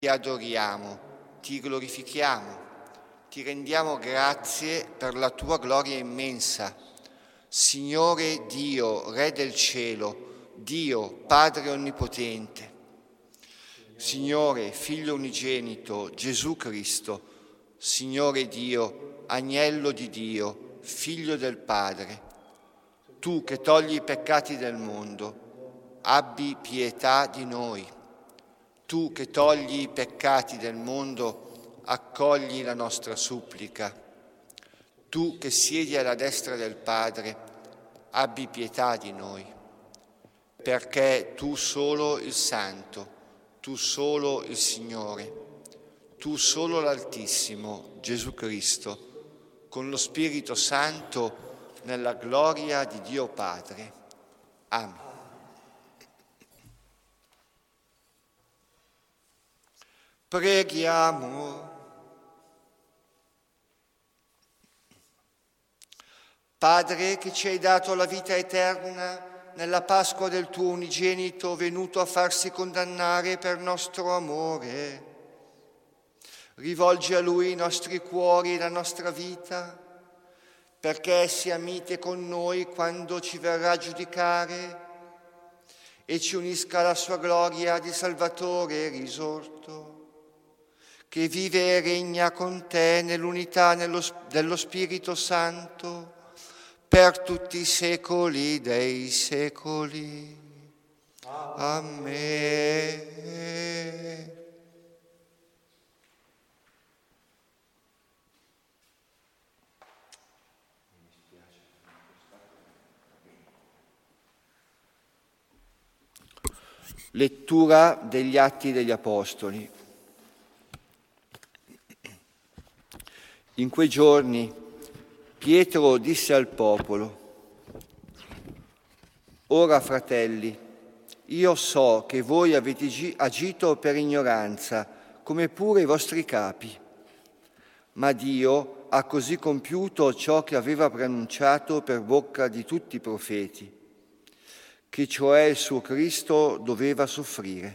Ti adoriamo, ti glorifichiamo, ti rendiamo grazie per la tua gloria immensa. Signore Dio, Re del cielo, Dio, Padre onnipotente. Signore, Figlio unigenito, Gesù Cristo, Signore Dio, Agnello di Dio, Figlio del Padre. Tu che togli i peccati del mondo, abbi pietà di noi. Tu che togli i peccati del mondo, accogli la nostra supplica. Tu che siedi alla destra del Padre, abbi pietà di noi, perché tu solo il Santo, tu solo il Signore, tu solo l'Altissimo, Gesù Cristo, con lo Spirito Santo, nella gloria di Dio Padre. Amen. Preghiamo. Padre, che ci hai dato la vita eterna nella Pasqua del tuo unigenito venuto a farsi condannare per nostro amore, rivolgi a Lui i nostri cuori e la nostra vita, perché sia mite con noi quando ci verrà a giudicare e ci unisca alla sua gloria di Salvatore risorto, che vive e regna con te nell'unità dello Spirito Santo, per tutti i secoli dei secoli. Amen. Lettura degli Atti degli Apostoli. In quei giorni Pietro disse al popolo: «Ora, fratelli, io so che voi avete agito per ignoranza, come pure i vostri capi, ma Dio ha così compiuto ciò che aveva preannunciato per bocca di tutti i profeti, che cioè il suo Cristo doveva soffrire.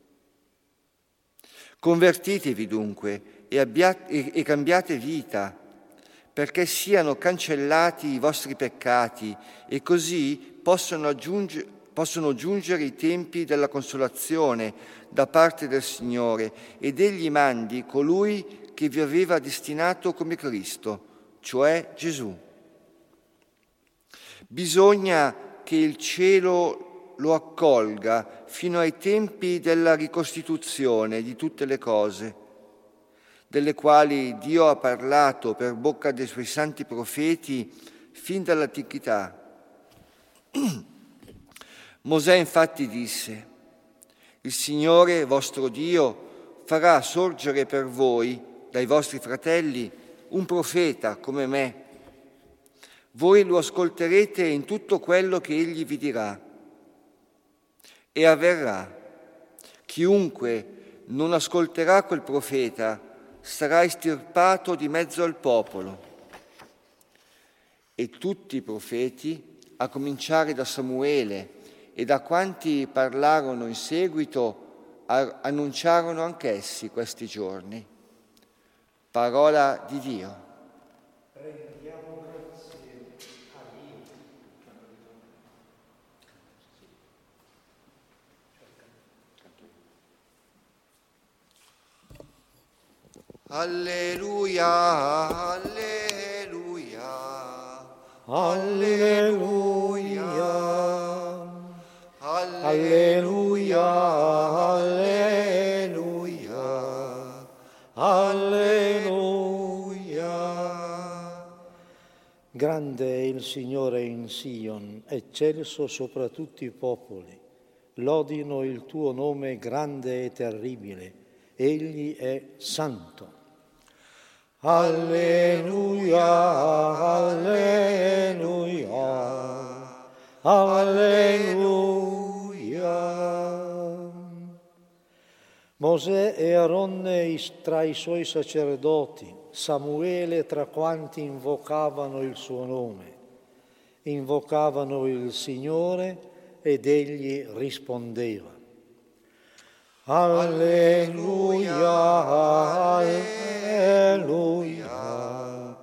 Convertitevi dunque e cambiate vita, perché siano cancellati i vostri peccati e così possono giungere i tempi della consolazione da parte del Signore ed Egli mandi colui che vi aveva destinato come Cristo, cioè Gesù. Bisogna che il cielo lo accolga fino ai tempi della ricostituzione di tutte le cose, delle quali Dio ha parlato per bocca dei suoi santi profeti fin dall'antichità. Mosè infatti disse: «Il Signore vostro Dio farà sorgere per voi, dai vostri fratelli, un profeta come me. Voi lo ascolterete in tutto quello che egli vi dirà. E avverrà. Chiunque non ascolterà quel profeta sarà estirpato di mezzo al popolo». E tutti i profeti, a cominciare da Samuele e da quanti parlarono in seguito, annunciarono anch'essi questi giorni. Parola di Dio. Rendiamo grazie a Dio. Alleluia, alleluia, Alleluia, alleluia, alleluia, alleluia. Grande è il Signore in Sion, eccelso sopra tutti i popoli. Lodino il tuo nome grande e terribile. Egli è santo. Alleluia, alleluia, alleluia. Mosè e Aronne tra i suoi sacerdoti, Samuele tra quanti invocavano il suo nome. Invocavano il Signore ed egli rispondeva. Alleluia, alleluia,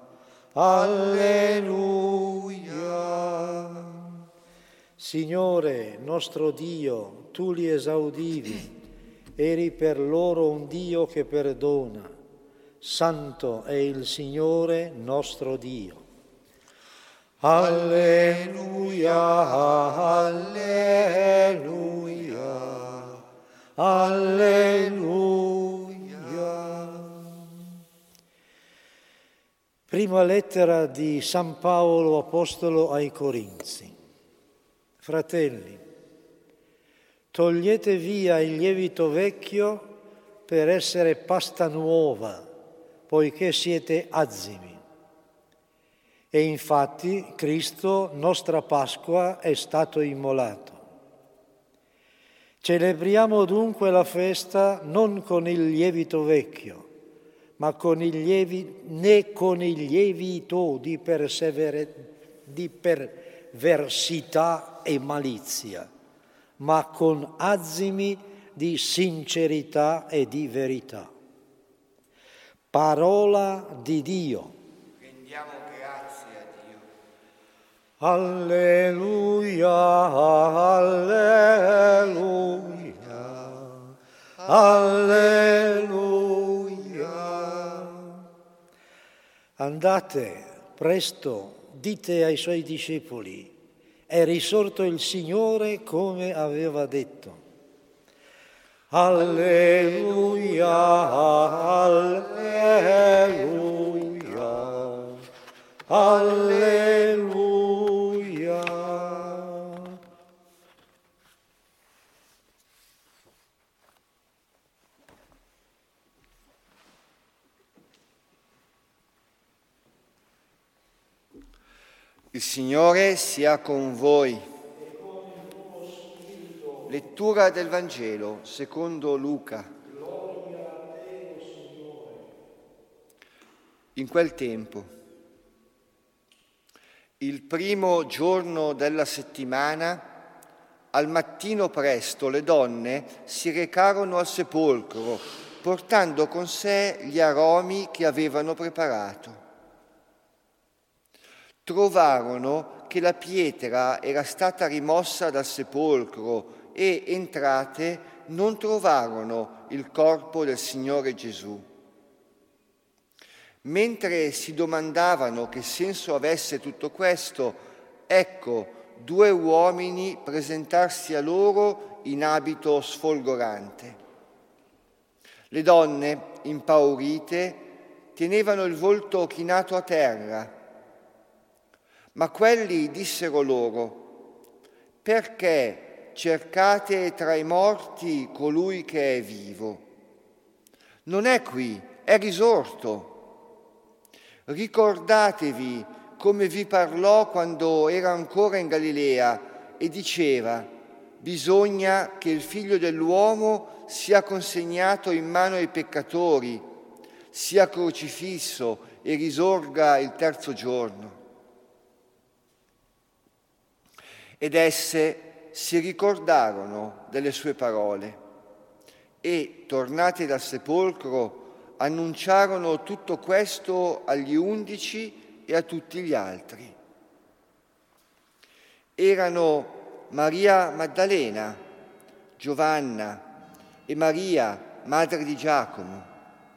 alleluia. Signore nostro Dio, tu li esaudivi, eri per loro un Dio che perdona. Santo è il Signore nostro Dio. Alleluia, alleluia, alleluia. Prima lettera di San Paolo Apostolo ai Corinzi. Fratelli, togliete via il lievito vecchio per essere pasta nuova, poiché siete azimi. E infatti Cristo, nostra Pasqua, è stato immolato. Celebriamo dunque la festa non con il lievito vecchio, ma né con il lievito di perversità e malizia, ma con azimi di sincerità e di verità. Parola di Dio. Rendiamo grazie a Dio. Alleluia, alleluia, alleluia. Andate presto, dite ai suoi discepoli, è risorto il Signore come aveva detto. Alleluia, alleluia, alleluia. Il Signore sia con voi. Lettura del Vangelo secondo Luca. In quel tempo, il primo giorno della settimana, al mattino presto le donne si recarono al sepolcro, portando con sé gli aromi che avevano preparato. Trovarono che la pietra era stata rimossa dal sepolcro e, entrate, non trovarono il corpo del Signore Gesù. Mentre si domandavano che senso avesse tutto questo, ecco 2 uomini presentarsi a loro in abito sfolgorante. Le donne, impaurite, tenevano il volto chinato a terra. Ma quelli dissero loro: perché cercate tra i morti colui che è vivo? Non è qui, è risorto. Ricordatevi come vi parlò quando era ancora in Galilea e diceva: bisogna che il Figlio dell'uomo sia consegnato in mano ai peccatori, sia crocifisso e risorga il terzo giorno. Ed esse si ricordarono delle sue parole e, tornate dal sepolcro, annunciarono tutto questo agli 11 e a tutti gli altri. Erano Maria Maddalena, Giovanna e Maria, madre di Giacomo.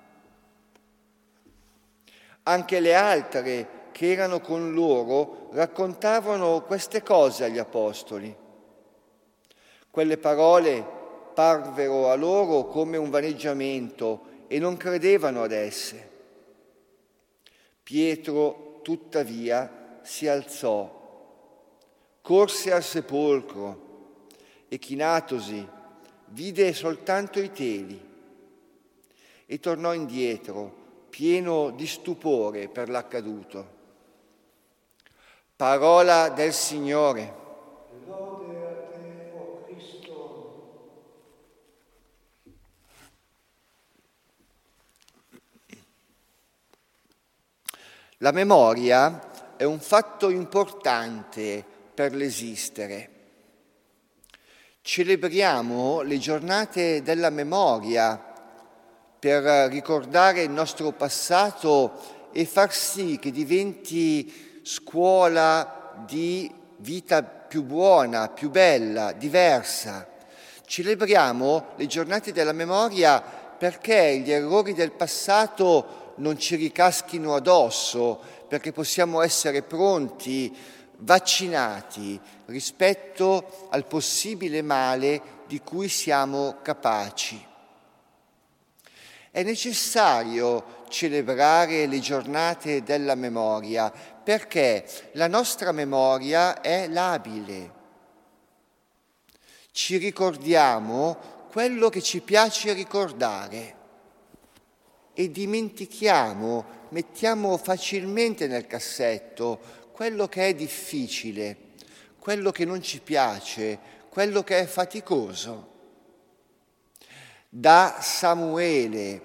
Anche le altre che erano con loro raccontavano queste cose agli apostoli. Quelle parole parvero a loro come un vaneggiamento e non credevano ad esse. Pietro, tuttavia, si alzò, corse al sepolcro e, chinatosi, vide soltanto i teli e tornò indietro, pieno di stupore per l'accaduto. Parola del Signore. Lode a te, o Cristo. La memoria è un fatto importante per l'esistere. Celebriamo le giornate della memoria per ricordare il nostro passato e far sì che diventi scuola di vita più buona, più bella, diversa. Celebriamo le giornate della memoria perché gli errori del passato non ci ricaschino addosso, perché possiamo essere pronti, vaccinati rispetto al possibile male di cui siamo capaci. È necessario celebrare le giornate della memoria perché la nostra memoria è labile. Ci ricordiamo quello che ci piace ricordare e dimentichiamo, mettiamo facilmente nel cassetto quello che è difficile, quello che non ci piace, quello che è faticoso. Da Samuele,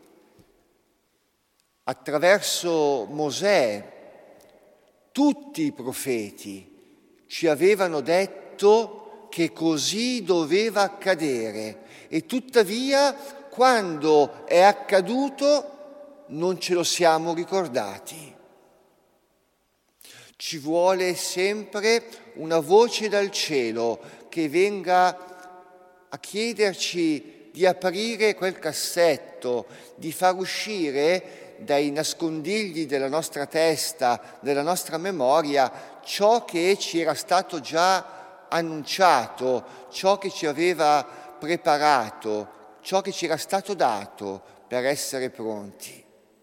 attraverso Mosè, tutti i profeti ci avevano detto che così doveva accadere e tuttavia quando è accaduto non ce lo siamo ricordati. Ci vuole sempre una voce dal cielo che venga a chiederci di aprire quel cassetto, di far uscire dai nascondigli della nostra testa, della nostra memoria, ciò che ci era stato già annunciato, ciò che ci aveva preparato, ciò che ci era stato dato per essere pronti.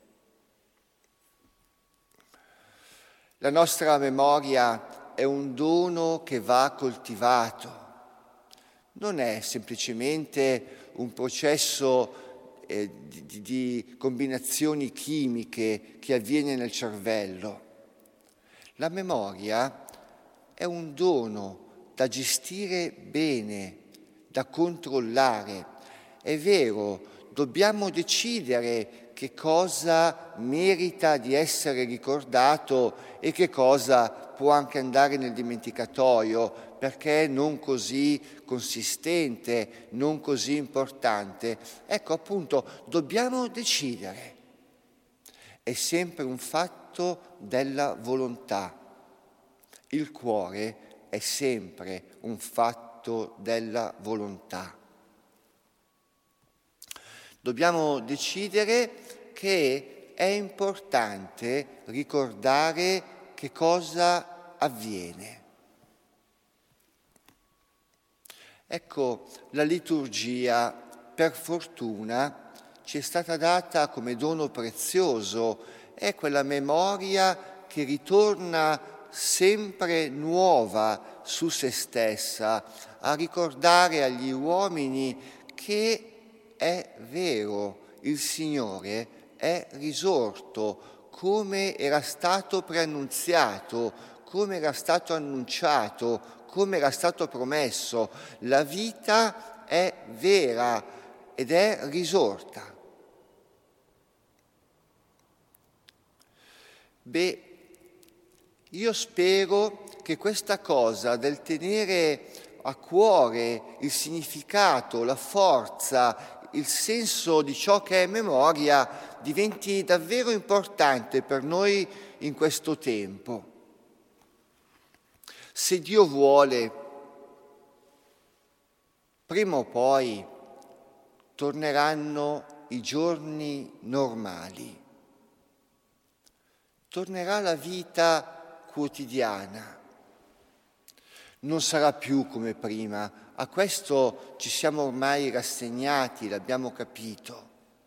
La nostra memoria è un dono che va coltivato, non è semplicemente un processo di combinazioni chimiche che avviene nel cervello. La memoria è un dono da gestire bene, da controllare. È vero, dobbiamo decidere che cosa merita di essere ricordato e che cosa può anche andare nel dimenticatoio, perché è non così consistente, non così importante. Ecco, appunto, dobbiamo decidere. È sempre un fatto della volontà. Il cuore è sempre un fatto della volontà. Dobbiamo decidere che è importante ricordare che cosa avviene. Ecco, la liturgia, per fortuna, ci è stata data come dono prezioso, è quella memoria che ritorna sempre nuova su se stessa, a ricordare agli uomini che è vero, il Signore è risorto, come era stato preannunziato, come era stato annunciato, come era stato promesso. La vita è vera ed è risorta. Io spero che questa cosa del tenere a cuore il significato, la forza, il senso di ciò che è memoria diventi davvero importante per noi in questo tempo. Se Dio vuole, prima o poi torneranno i giorni normali, tornerà la vita quotidiana. Non sarà più come prima, a questo ci siamo ormai rassegnati, l'abbiamo capito.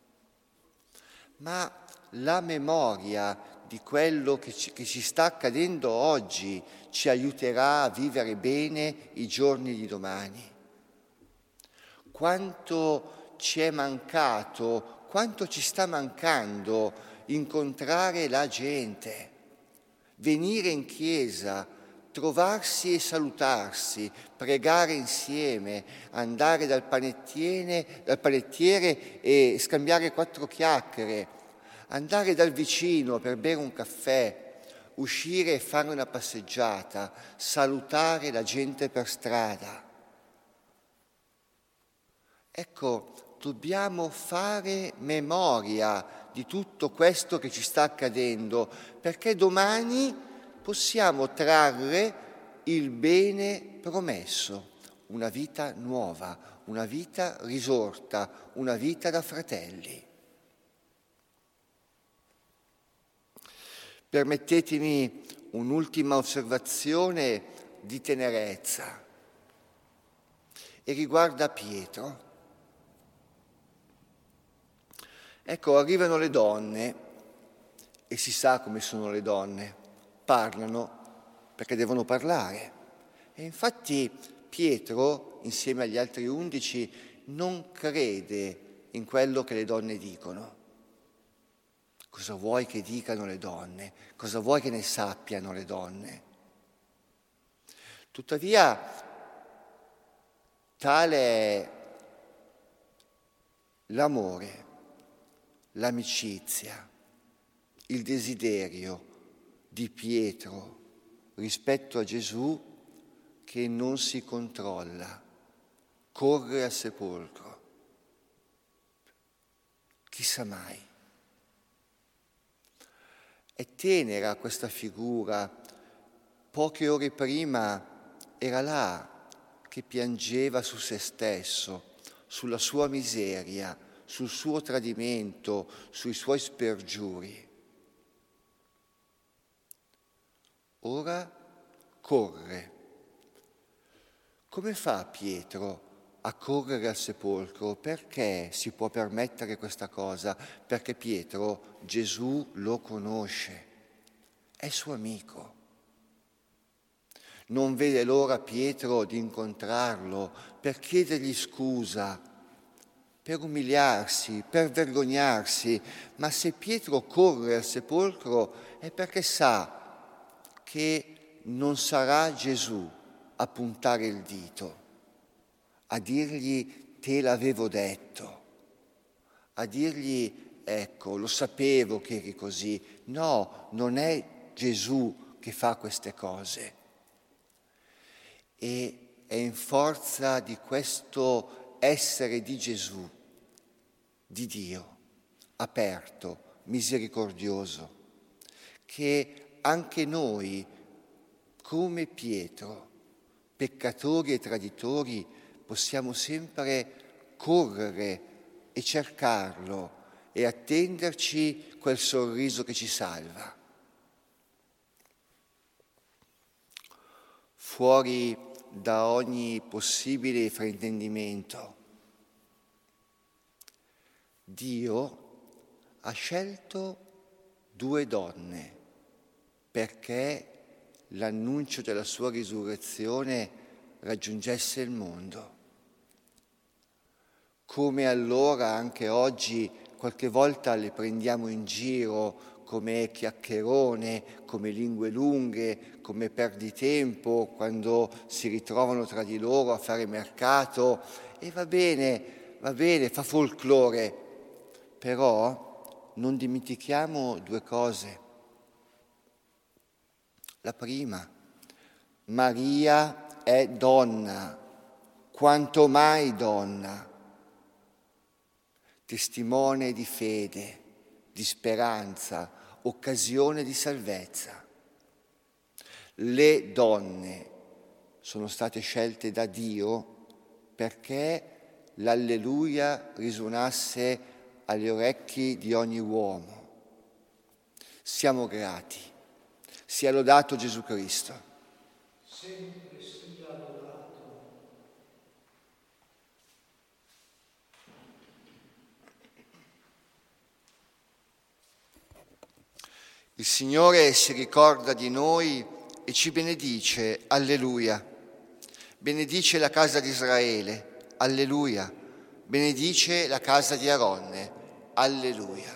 Ma la memoria di quello che ci sta accadendo oggi ci aiuterà a vivere bene i giorni di domani. Quanto ci è mancato, quanto ci sta mancando incontrare la gente, venire in chiesa, trovarsi e salutarsi, pregare insieme, andare dal panettiere e scambiare 4 chiacchiere, andare dal vicino per bere un caffè, uscire e fare una passeggiata, salutare la gente per strada. Ecco, dobbiamo fare memoria di tutto questo che ci sta accadendo, perché domani possiamo trarre il bene promesso, una vita nuova, una vita risorta, una vita da fratelli. Permettetemi un'ultima osservazione di tenerezza e riguarda Pietro. Ecco, arrivano le donne e si sa come sono le donne, parlano perché devono parlare. E infatti Pietro, insieme agli altri 11, non crede in quello che le donne dicono. Cosa vuoi che dicano le donne? Cosa vuoi che ne sappiano le donne? Tuttavia, tale è l'amore, l'amicizia, il desiderio di Pietro rispetto a Gesù che non si controlla, corre al sepolcro. Chissà mai. È tenera questa figura. Poche ore prima era là che piangeva su se stesso, sulla sua miseria, sul suo tradimento, sui suoi spergiuri. Ora corre. Come fa Pietro a correre al sepolcro? Perché si può permettere questa cosa? Perché Pietro Gesù lo conosce, è suo amico. Non vede l'ora Pietro di incontrarlo per chiedergli scusa, per umiliarsi, per vergognarsi, ma se Pietro corre al sepolcro è perché sa che non sarà Gesù a puntare il dito, a dirgli te l'avevo detto, a dirgli ecco, lo sapevo che eri così. No, non è Gesù che fa queste cose. E è in forza di questo essere di Gesù, di Dio, aperto, misericordioso, che anche noi, come Pietro, peccatori e traditori, possiamo sempre correre e cercarlo e attenderci quel sorriso che ci salva. Fuori da ogni possibile fraintendimento, Dio ha scelto 2 donne perché l'annuncio della sua risurrezione raggiungesse il mondo. Come allora anche oggi qualche volta le prendiamo in giro come chiacchierone, come lingue lunghe, come perditempo quando si ritrovano tra di loro a fare mercato, e va bene, fa folklore, però non dimentichiamo 2 cose. La prima, Maria è donna, quanto mai donna, testimone di fede, di speranza, occasione di salvezza. Le donne sono state scelte da Dio perché l'alleluia risuonasse agli orecchi di ogni uomo. Siamo grati. Sia lodato Gesù Cristo. Sempre sia lodato. Il Signore si ricorda di noi e ci benedice, alleluia. Benedice la casa di Israele, alleluia. Benedice la casa di Aronne, alleluia.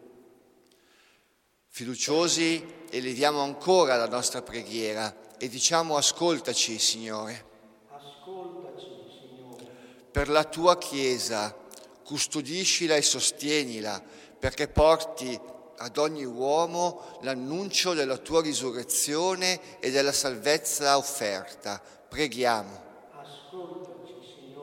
Fiduciosi, eleviamo ancora la nostra preghiera e diciamo: ascoltaci, Signore. Ascoltaci, Signore. Per la tua Chiesa, custodiscila e sostienila, perché porti ad ogni uomo l'annuncio della tua risurrezione e della salvezza offerta. Preghiamo. Ascoltaci, Signore.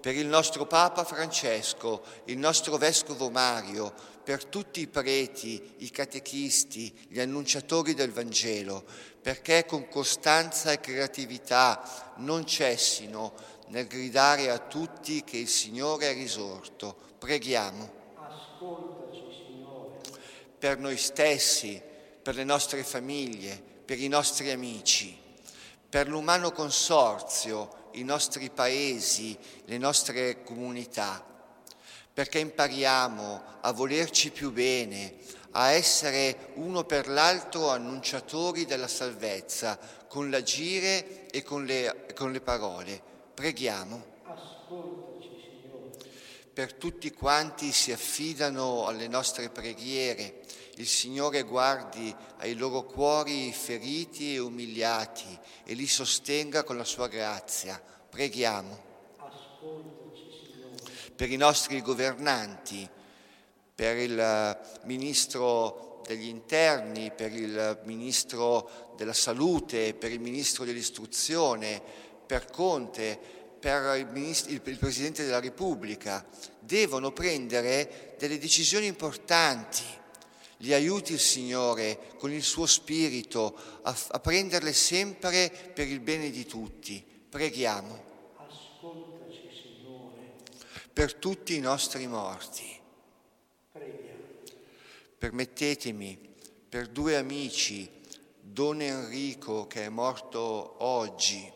per il nostro Papa Francesco, il nostro Vescovo Mario, per tutti i preti, i catechisti, gli annunciatori del Vangelo, perché con costanza e creatività non cessino nel gridare a tutti che il Signore è risorto. Preghiamo. Ascoltaci, Signore. Per noi stessi, per le nostre famiglie, per i nostri amici, per l'umano consorzio, i nostri paesi, le nostre comunità, perché impariamo a volerci più bene, a essere uno per l'altro annunciatori della salvezza, con l'agire e con le parole. Preghiamo. Ascoltaci, Signore. Per tutti quanti si affidano alle nostre preghiere, il Signore guardi ai loro cuori feriti e umiliati e li sostenga con la sua grazia. Preghiamo. Ascoltaci, Signore. Per i nostri governanti, per il Ministro degli Interni, per il Ministro della Salute, per il Ministro dell'Istruzione, per Conte, per il Presidente della Repubblica, devono prendere delle decisioni importanti. Li aiuti il Signore con il suo spirito a prenderle sempre per il bene di tutti. Preghiamo. Ascoltaci, Signore. Per tutti i nostri morti. Preghiamo. Permettetemi, per due amici, Don Enrico che è morto oggi,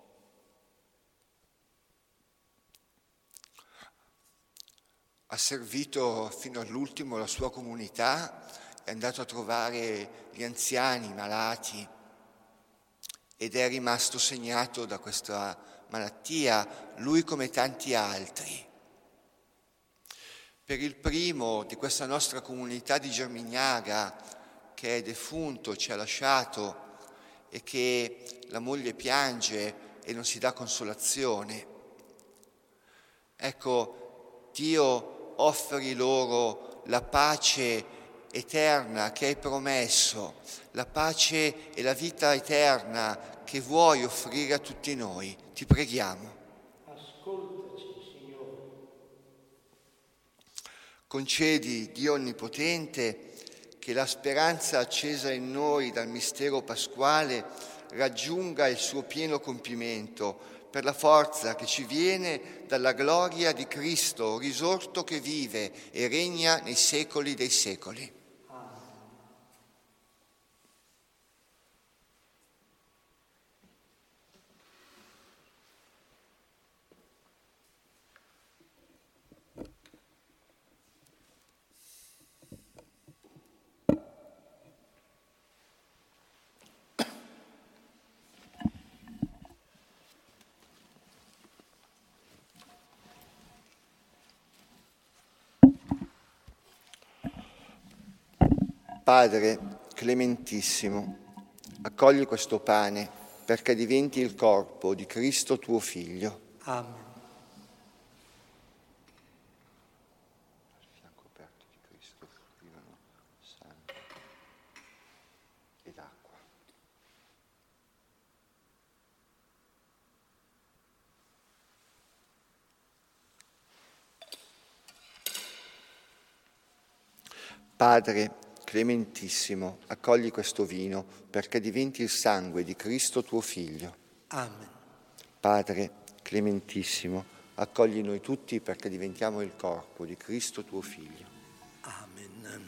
ha servito fino all'ultimo la sua comunità, è andato a trovare gli anziani, i malati ed è rimasto segnato da questa malattia, lui come tanti altri. Per il primo di questa nostra comunità di Germignaga, che è defunto, ci ha lasciato e che la moglie piange e non si dà consolazione. Ecco, Dio offri loro la pace eterna che hai promesso, la pace e la vita eterna che vuoi offrire a tutti noi. Ti preghiamo. Ascoltaci, Signore. Concedi, Dio Onnipotente, che la speranza accesa in noi dal mistero pasquale raggiunga il suo pieno compimento per la forza che ci viene dalla gloria di Cristo, risorto che vive e regna nei secoli dei secoli. Padre clementissimo, accogli questo pane perché diventi il corpo di Cristo tuo Figlio. Amen. Al fianco aperto di Cristo fluivano sangue ed acqua. Padre clementissimo, accogli questo vino perché diventi il sangue di Cristo tuo Figlio. Amen. Padre clementissimo, accogli noi tutti perché diventiamo il corpo di Cristo tuo Figlio. Amen.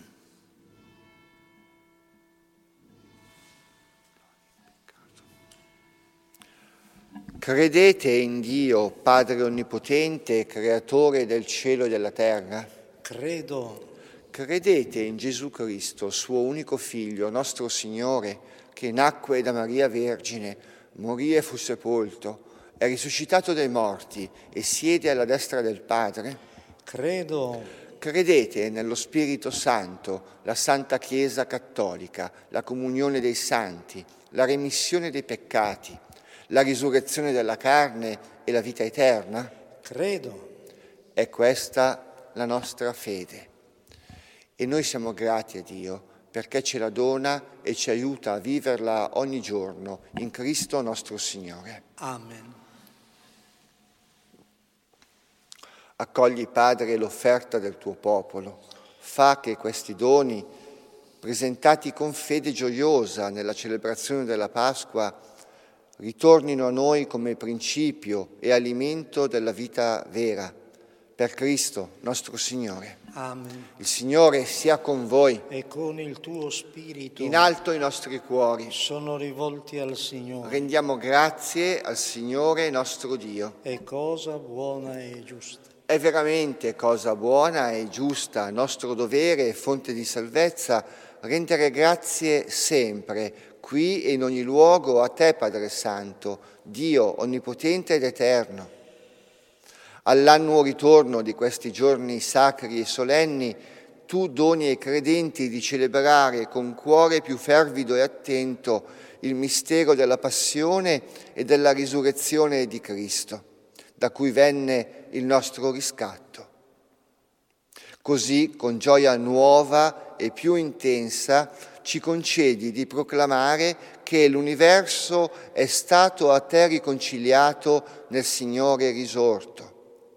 Credete in Dio, Padre Onnipotente, Creatore del cielo e della terra? Credo. Credete in Gesù Cristo, suo unico Figlio, nostro Signore, che nacque da Maria Vergine, morì e fu sepolto, è risuscitato dai morti e siede alla destra del Padre? Credo. Credete nello Spirito Santo, la Santa Chiesa Cattolica, la comunione dei santi, la remissione dei peccati, la risurrezione della carne e la vita eterna? Credo. È questa la nostra fede. E noi siamo grati a Dio perché ce la dona e ci aiuta a viverla ogni giorno in Cristo nostro Signore. Amen. Accogli, Padre, l'offerta del tuo popolo. Fa che questi doni, presentati con fede gioiosa nella celebrazione della Pasqua, ritornino a noi come principio e alimento della vita vera. Per Cristo nostro Signore. Amen. Il Signore sia con voi. E con il tuo spirito. In alto i nostri cuori. Sono rivolti al Signore. Rendiamo grazie al Signore nostro Dio. È cosa buona e giusta. È veramente cosa buona e giusta, nostro dovere e fonte di salvezza, rendere grazie sempre, qui e in ogni luogo, a te, Padre Santo, Dio onnipotente ed eterno. All'annuo ritorno di questi giorni sacri e solenni, tu doni ai credenti di celebrare con cuore più fervido e attento il mistero della passione e della risurrezione di Cristo, da cui venne il nostro riscatto. Così, con gioia nuova e più intensa, ci concedi di proclamare che l'universo è stato a te riconciliato nel Signore risorto.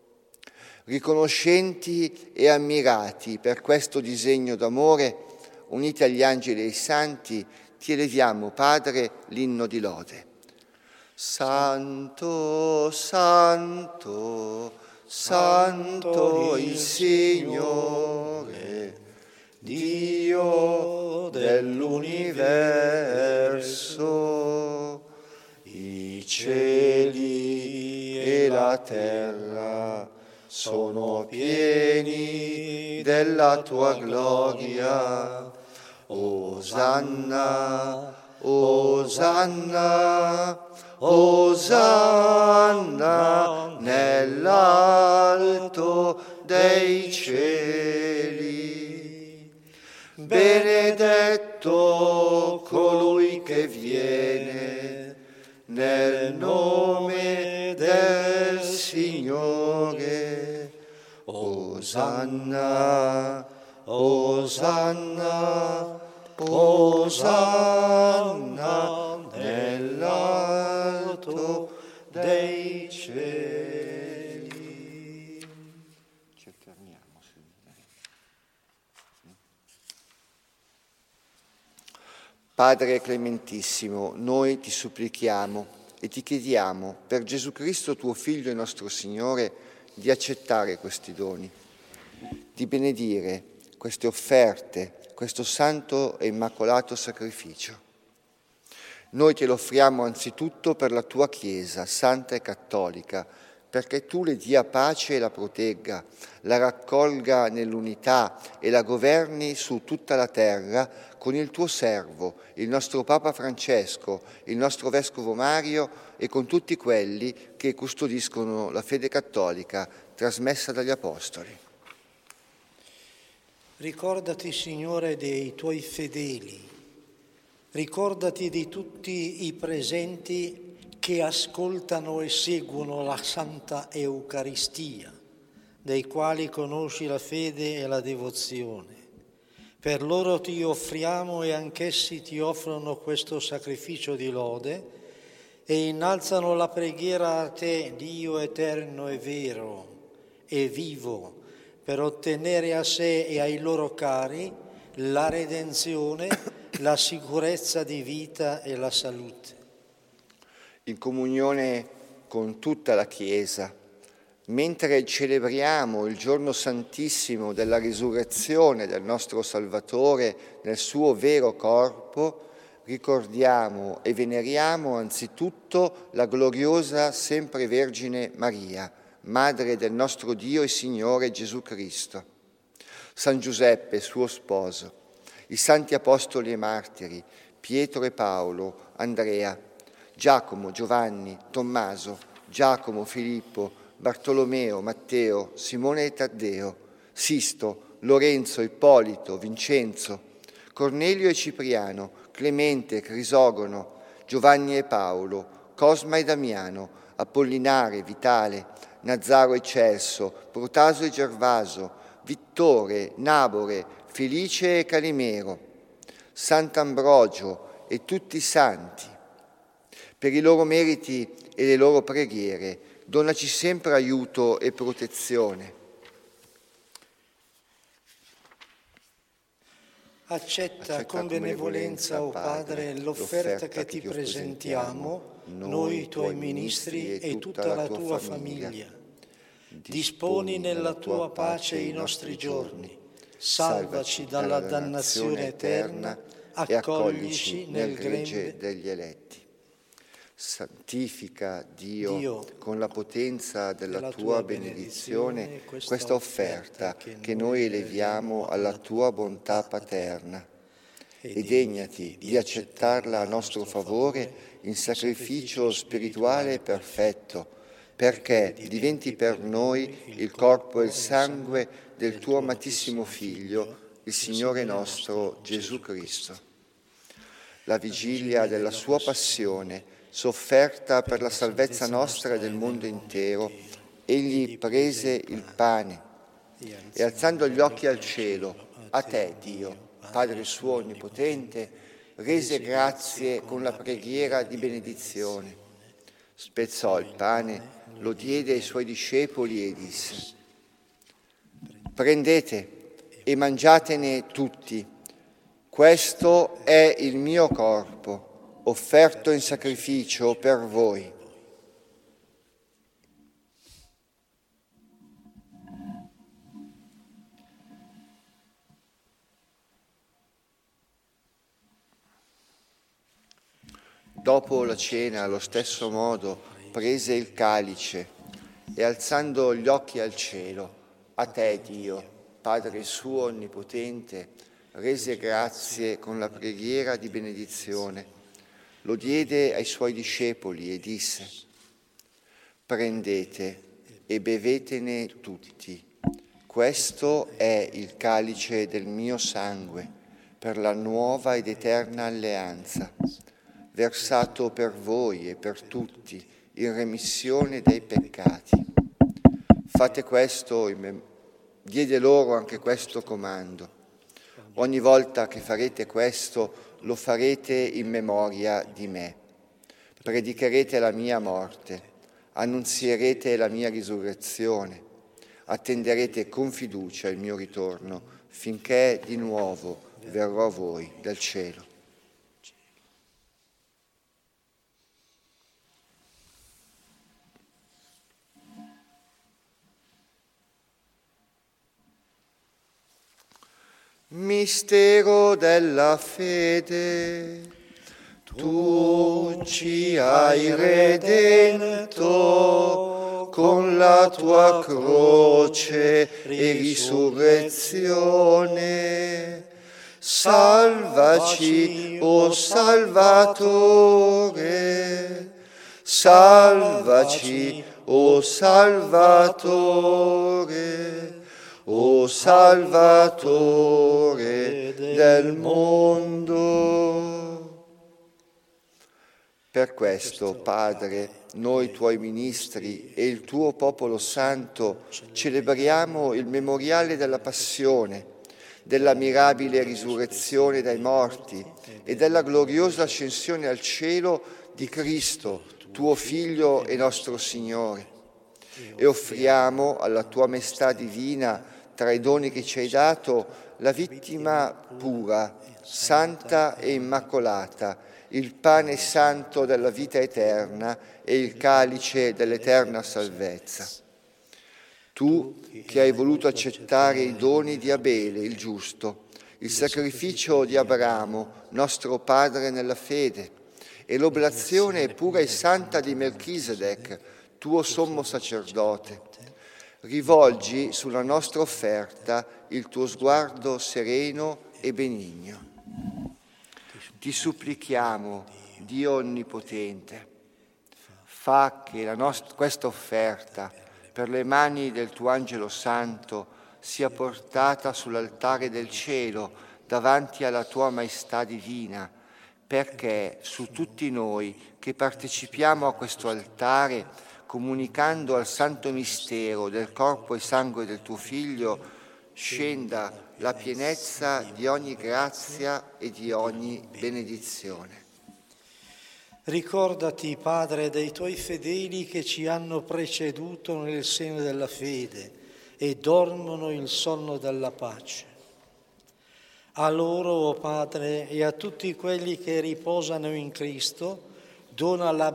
Riconoscenti e ammirati per questo disegno d'amore, uniti agli angeli e ai santi, ti eleviamo, Padre, l'inno di lode. Santo, Santo, Santo il Signore, Dio dell'universo, i cieli e la terra sono pieni della tua gloria. Osanna, Osanna, Osanna nell'alto dei cieli. Benedetto colui che viene nel nome del Signore. Osanna, Osanna, Osanna nell'alto dei cieli. Ci fermiamo, Signore. Padre clementissimo, noi ti supplichiamo e ti chiediamo, per Gesù Cristo tuo Figlio e nostro Signore, di accettare questi doni, di benedire queste offerte, questo santo e immacolato sacrificio. Noi te lo offriamo anzitutto per la tua Chiesa, santa e cattolica, perché tu le dia pace e la protegga, la raccolga nell'unità e la governi su tutta la terra con il tuo servo, il nostro Papa Francesco, il nostro Vescovo Mario e con tutti quelli che custodiscono la fede cattolica trasmessa dagli Apostoli. Ricordati, Signore, dei tuoi fedeli, ricordati di tutti i presenti che ascoltano e seguono la Santa Eucaristia, dei quali conosci la fede e la devozione. Per loro ti offriamo e anch'essi ti offrono questo sacrificio di lode e innalzano la preghiera a te, Dio eterno e vero e vivo, per ottenere a sé e ai loro cari la redenzione, la sicurezza di vita e la salute. In comunione con tutta la Chiesa, mentre celebriamo il giorno santissimo della risurrezione del nostro Salvatore nel suo vero corpo, ricordiamo e veneriamo anzitutto la gloriosa sempre Vergine Maria, Madre del nostro Dio e Signore Gesù Cristo, San Giuseppe, suo sposo, i santi apostoli e martiri, Pietro e Paolo, Andrea, Giacomo, Giovanni, Tommaso, Giacomo, Filippo, Bartolomeo, Matteo, Simone e Taddeo, Sisto, Lorenzo, Ippolito, Vincenzo, Cornelio e Cipriano, Clemente, Crisogono, Giovanni e Paolo, Cosma e Damiano, Apollinare, Vitale, Nazzaro e Celso, Protaso e Gervaso, Vittore, Nabore, Felice e Calimero, Sant'Ambrogio e tutti i santi. Per i loro meriti e le loro preghiere donaci sempre aiuto e protezione. Accetta con benevolenza, o Padre, l'offerta che ti presentiamo, noi tuoi ministri e tutta la tua famiglia. Disponi nella tua pace i nostri giorni, salvaci dalla dannazione eterna, accoglici nel gregge degli eletti. Santifica, Dio, con la potenza della tua benedizione, questa offerta che noi eleviamo alla tua bontà paterna, e degnati di accettarla a nostro favore in sacrificio spirituale perfetto, perché diventi per noi il corpo e il sangue del tuo amatissimo Figlio, il Signore nostro Gesù Cristo. La vigilia della sua passione, sofferta per la salvezza nostra e del mondo intero, egli prese il pane e, alzando gli occhi al cielo, a te, Dio, Padre suo onnipotente, rese grazie con la preghiera di benedizione. Spezzò il pane, lo diede ai suoi discepoli e disse: prendete e mangiatene tutti, questo è il mio corpo, offerto in sacrificio per voi. Dopo la cena, allo stesso modo, prese il calice e, alzando gli occhi al cielo, a te, Dio, Padre suo onnipotente, rese grazie con la preghiera di benedizione. Lo diede ai suoi discepoli e disse: prendete e bevetene tutti, questo è il calice del mio sangue, per la nuova ed eterna alleanza, versato per voi e per tutti in remissione dei peccati. Fate questo diede loro anche questo comando: ogni volta che farete questo, lo farete in memoria di me. Predicherete la mia morte, annunzierete la mia risurrezione, attenderete con fiducia il mio ritorno, finché di nuovo verrò a voi dal cielo. Mistero della fede, tu ci hai redento con la tua croce e risurrezione. Salvaci, o Salvatore, salvaci, o Salvatore, o Salvatore del mondo. Per questo, Padre, noi tuoi ministri e il tuo popolo santo celebriamo il memoriale della passione, della mirabile risurrezione dai morti e della gloriosa ascensione al cielo di Cristo, tuo Figlio e nostro Signore. E offriamo alla tua maestà divina, tra i doni che ci hai dato, la vittima pura, santa e immacolata, il pane santo della vita eterna e il calice dell'eterna salvezza. Tu che hai voluto accettare i doni di Abele, il giusto, il sacrificio di Abramo, nostro padre nella fede, e l'oblazione pura e santa di Melchisedec, tuo sommo sacerdote, rivolgi sulla nostra offerta il tuo sguardo sereno e benigno. Ti supplichiamo, Dio Onnipotente, fa che questa offerta, per le mani del tuo Angelo Santo, sia portata sull'altare del cielo davanti alla tua Maestà Divina, perché su tutti noi che partecipiamo a questo altare, comunicando al santo mistero del corpo e sangue del tuo Figlio, scenda la pienezza di ogni grazia e di ogni benedizione. Ricordati, Padre, dei tuoi fedeli che ci hanno preceduto nel seno della fede e dormono il sonno della pace. A loro, o Padre, e a tutti quelli che riposano in Cristo, dona la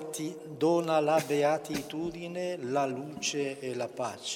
beatitudine, la luce e la pace.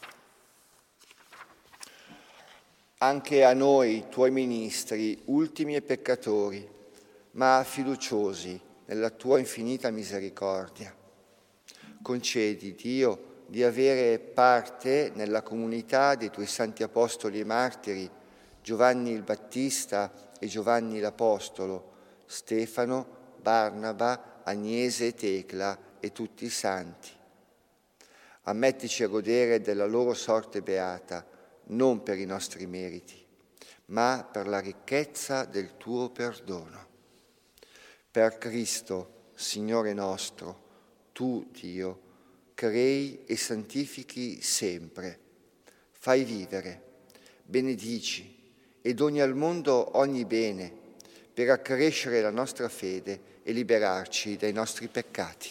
Anche a noi, tuoi ministri, ultimi e peccatori, ma fiduciosi nella tua infinita misericordia, concedi, Dio, di avere parte nella comunità dei tuoi santi apostoli e martiri, Giovanni il Battista e Giovanni l'Apostolo, Stefano, Barnaba, Agnese e Tecla e tutti i santi. Ammettici a godere della loro sorte beata, non per i nostri meriti, ma per la ricchezza del tuo perdono. Per Cristo, Signore nostro, tu, Dio, crei e santifichi sempre, fai vivere, benedici e doni al mondo ogni bene per accrescere la nostra fede e liberarci dai nostri peccati.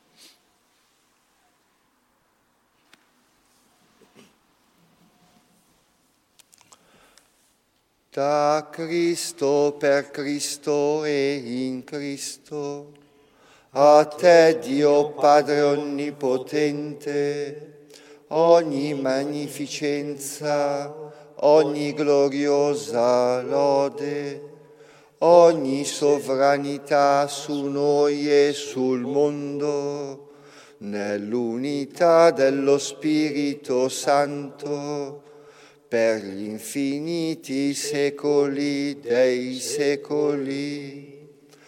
Da Cristo, per Cristo e in Cristo, a te, Dio Padre Onnipotente, ogni magnificenza, ogni gloriosa lode, ogni sovranità su noi e sul mondo, nell'unità dello Spirito Santo, per gli infiniti secoli dei secoli.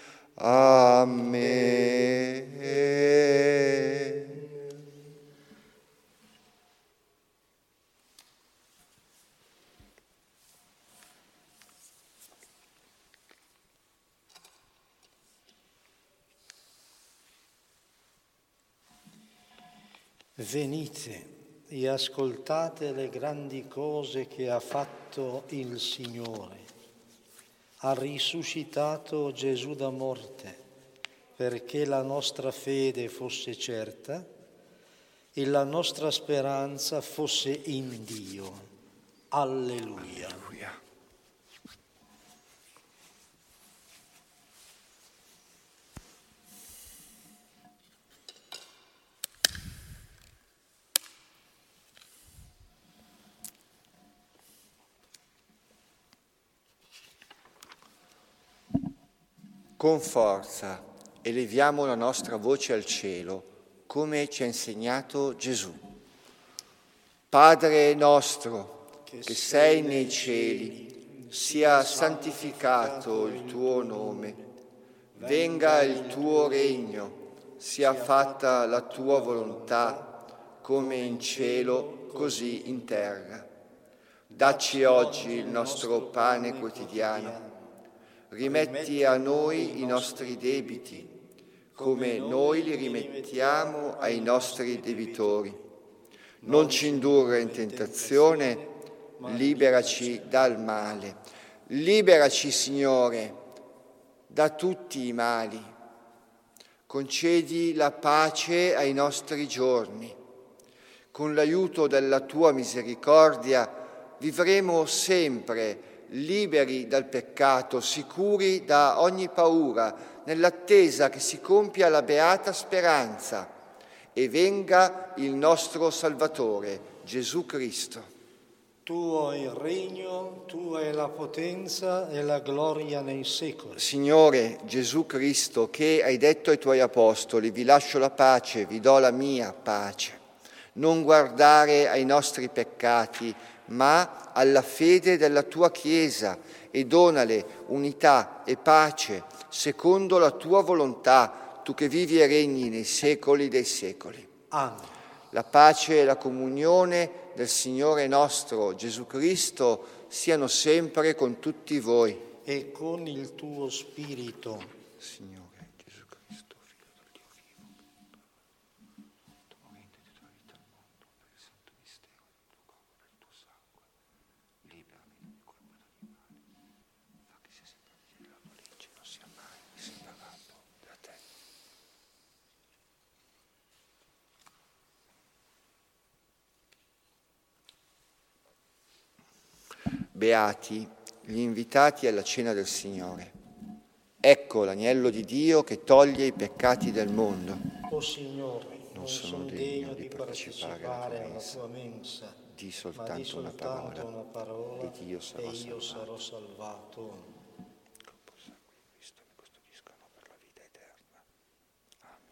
Amen. Venite e ascoltate le grandi cose che ha fatto il Signore. Ha risuscitato Gesù da morte perché la nostra fede fosse certa e la nostra speranza fosse in Dio. Alleluia. Alleluia. Con forza eleviamo la nostra voce al cielo, come ci ha insegnato Gesù. Padre nostro, che sei nei cieli, sia santificato il tuo nome. Venga il tuo regno, sia fatta la tua volontà, come in cielo, così in terra. Dacci oggi il nostro pane quotidiano. Rimetti a noi i nostri debiti, come noi li rimettiamo ai nostri debitori. Non ci indurre in tentazione, liberaci dal male. Liberaci, Signore, da tutti i mali. Concedi la pace ai nostri giorni. Con l'aiuto della tua misericordia vivremo sempre liberi dal peccato, sicuri da ogni paura, nell'attesa che si compia la beata speranza e venga il nostro Salvatore, Gesù Cristo. Tuo è il regno, tua è la potenza e la gloria nei secoli. Signore Gesù Cristo, che hai detto ai tuoi apostoli, vi lascio la pace, vi do la mia pace. Non guardare ai nostri peccati, ma alla fede della tua Chiesa e donale unità e pace secondo la tua volontà, tu che vivi e regni nei secoli dei secoli. Amen. La pace e la comunione del Signore nostro Gesù Cristo siano sempre con tutti voi. E con il tuo spirito. Signore Gesù Cristo, Figlio del Dio vivo, tu morente di tua vita al mondo per il santo mistero del tuo corpo e del tuo sangue, liberami da ogni colpa e da ogni male, fa che sia sempre fedele alla tua legge, non sia mai separato da te. Beati gli invitati alla cena del Signore. Ecco l'agnello di Dio che toglie i peccati del mondo. O Signore, non sono degno di partecipare alla tua mensa, di ma soltanto di soltanto una parola ed io e sarò io sarò salvato. Cristo mi custodiscano per la vita eterna. Amen.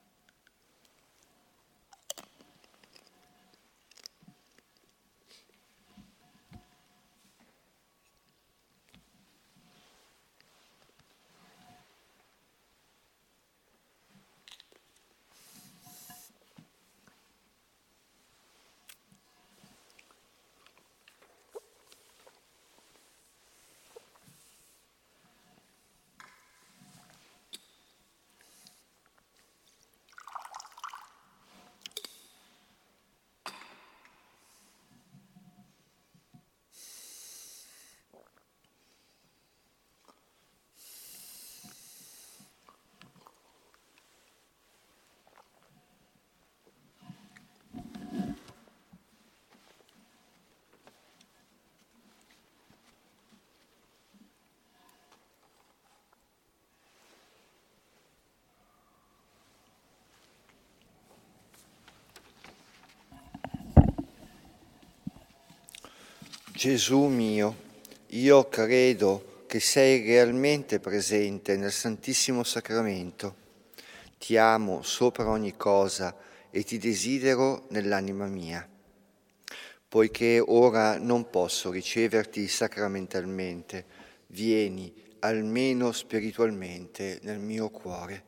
Gesù mio, io credo che sei realmente presente nel Santissimo Sacramento. Ti amo sopra ogni cosa e ti desidero nell'anima mia. Poiché ora non posso riceverti sacramentalmente, vieni almeno spiritualmente nel mio cuore.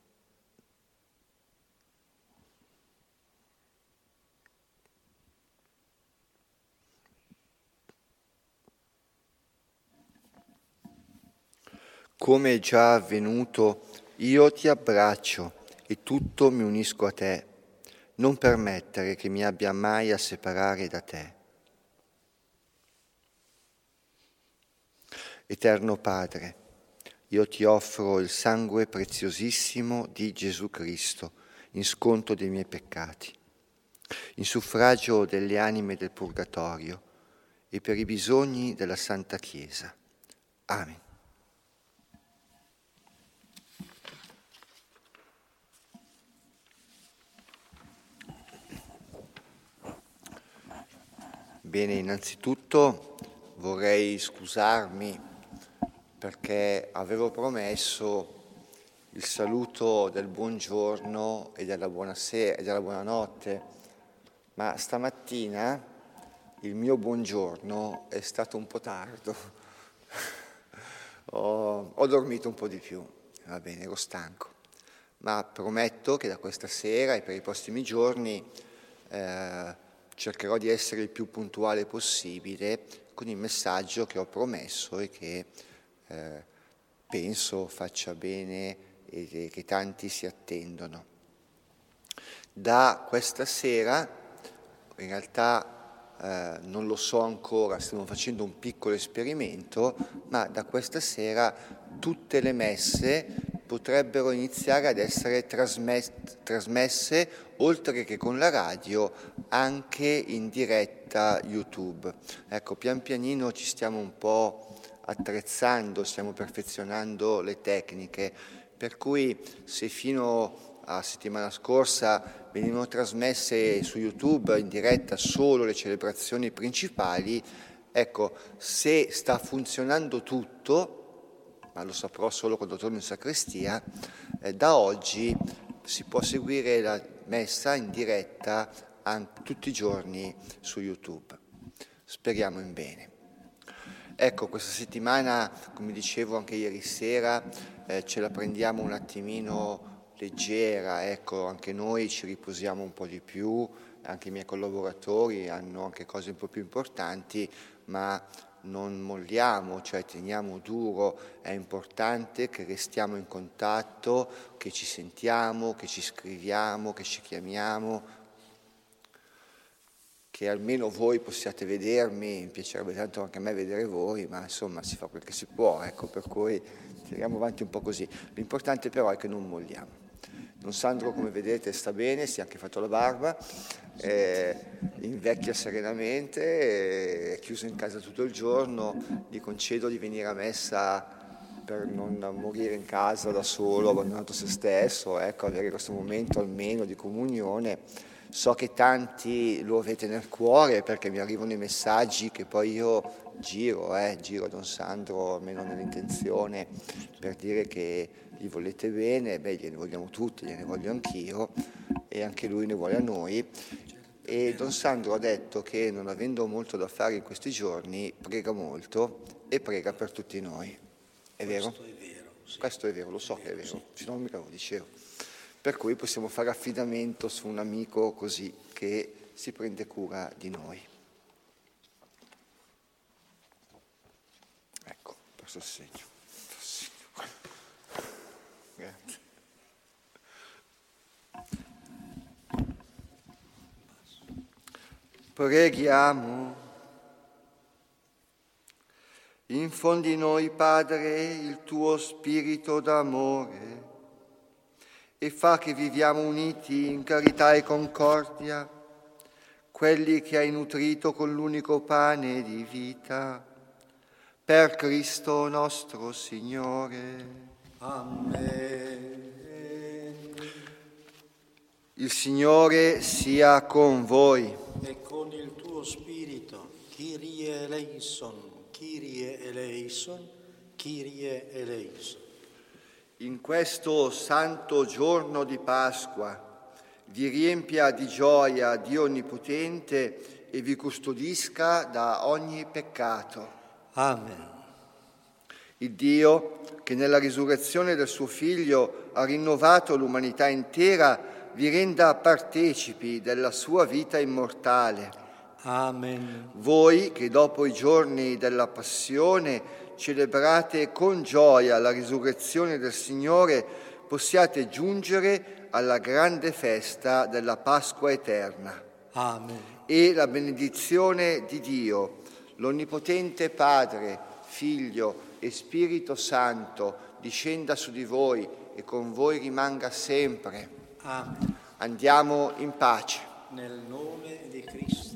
Come è già avvenuto, io ti abbraccio e tutto mi unisco a te. Non permettere che mi abbia mai a separare da te. Eterno Padre, io ti offro il sangue preziosissimo di Gesù Cristo in sconto dei miei peccati, in suffragio delle anime del purgatorio e per i bisogni della Santa Chiesa. Amen. Bene, innanzitutto vorrei scusarmi perché avevo promesso il saluto del buongiorno e della buonasera e della buonanotte, ma stamattina il mio buongiorno è stato un po' tardo. Ho dormito un po' di più, va bene, ero stanco, ma prometto che da questa sera e per i prossimi giorni cercherò di essere il più puntuale possibile con il messaggio che ho promesso e che penso faccia bene e che tanti si attendono. Da questa sera, in realtà non lo so ancora, stiamo facendo un piccolo esperimento, ma da questa sera tutte le messe potrebbero iniziare ad essere trasmesse, oltre che con la radio, anche in diretta YouTube. Ecco, pian pianino ci stiamo un po' attrezzando, stiamo perfezionando le tecniche, per cui se fino a settimana scorsa venivano trasmesse su YouTube in diretta solo le celebrazioni principali, ecco, se sta funzionando tutto, ma lo saprò solo quando torno in sacrestia, da oggi si può seguire la messa in diretta tutti i giorni su YouTube. Speriamo in bene. Ecco, questa settimana, come dicevo anche ieri sera, ce la prendiamo un attimino leggera, ecco, anche noi ci riposiamo un po' di più, anche i miei collaboratori hanno anche cose un po' più importanti, ma non molliamo, cioè teniamo duro, è importante che restiamo in contatto, che ci sentiamo, che ci scriviamo, che ci chiamiamo, che almeno voi possiate vedermi, mi piacerebbe tanto anche a me vedere voi, ma insomma si fa quel che si può, ecco, per cui tiriamo avanti un po' così. L'importante però è che non molliamo. Don Sandro, come vedete, sta bene, si è anche fatto la barba, invecchia serenamente, è chiuso in casa tutto il giorno, gli concedo di venire a messa per non morire in casa da solo, abbandonato a se stesso, ecco, avere questo momento almeno di comunione. So che tanti lo avete nel cuore perché mi arrivano i messaggi che poi io giro a Don Sandro, almeno nell'intenzione, per dire che gli volete bene, gliene vogliamo tutti, gliene voglio anch'io e anche lui ne vuole a noi. E Don Sandro ha detto che, non avendo molto da fare in questi giorni, prega molto e prega per tutti noi. È vero? Questo è vero. Sì. Questo è vero, lo so che è vero, se no mica lo dicevo. Per cui possiamo fare affidamento su un amico così che si prende cura di noi. Ecco, per sostegno. Grazie. Preghiamo. Infondi in noi, Padre, il tuo spirito d'amore e fa che viviamo uniti in carità e concordia, quelli che hai nutrito con l'unico pane di vita, per Cristo nostro Signore. Amen. Il Signore sia con voi. E con il tuo spirito, Kyrie eleison, Kyrie eleison, Kyrie eleison. In questo santo giorno di Pasqua vi riempia di gioia Dio Onnipotente e vi custodisca da ogni peccato. Amen. Il Dio, che nella risurrezione del suo Figlio ha rinnovato l'umanità intera, vi renda partecipi della sua vita immortale. Amen. Voi, che dopo i giorni della Passione celebrate con gioia la risurrezione del Signore, possiate giungere alla grande festa della Pasqua eterna. Amen. E la benedizione di Dio, l'Onnipotente Padre, Figlio e Spirito Santo, discenda su di voi e con voi rimanga sempre. Amen. Andiamo in pace. Nel nome di Cristo.